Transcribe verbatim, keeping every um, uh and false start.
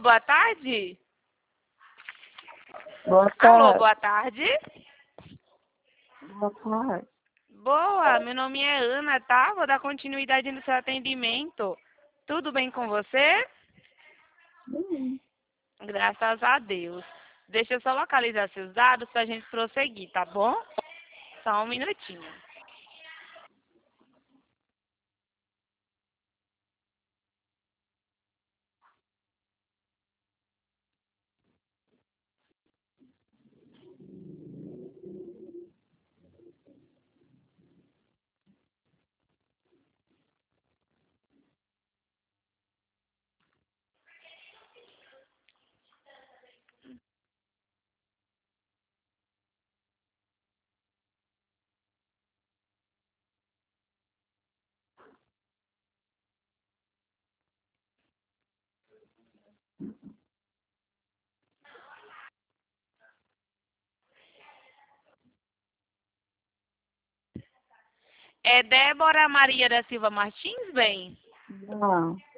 boa tarde. Boa Alô, tarde. boa tarde. Boa tarde. Boa, meu nome é Ana, tá? Vou dar continuidade no seu atendimento. Tudo bem com você? Hum. Graças a Deus. Deixa eu só localizar seus dados pra gente prosseguir, tá bom? Só um minutinho. É Débora Maria da Silva Martins, bem? Não.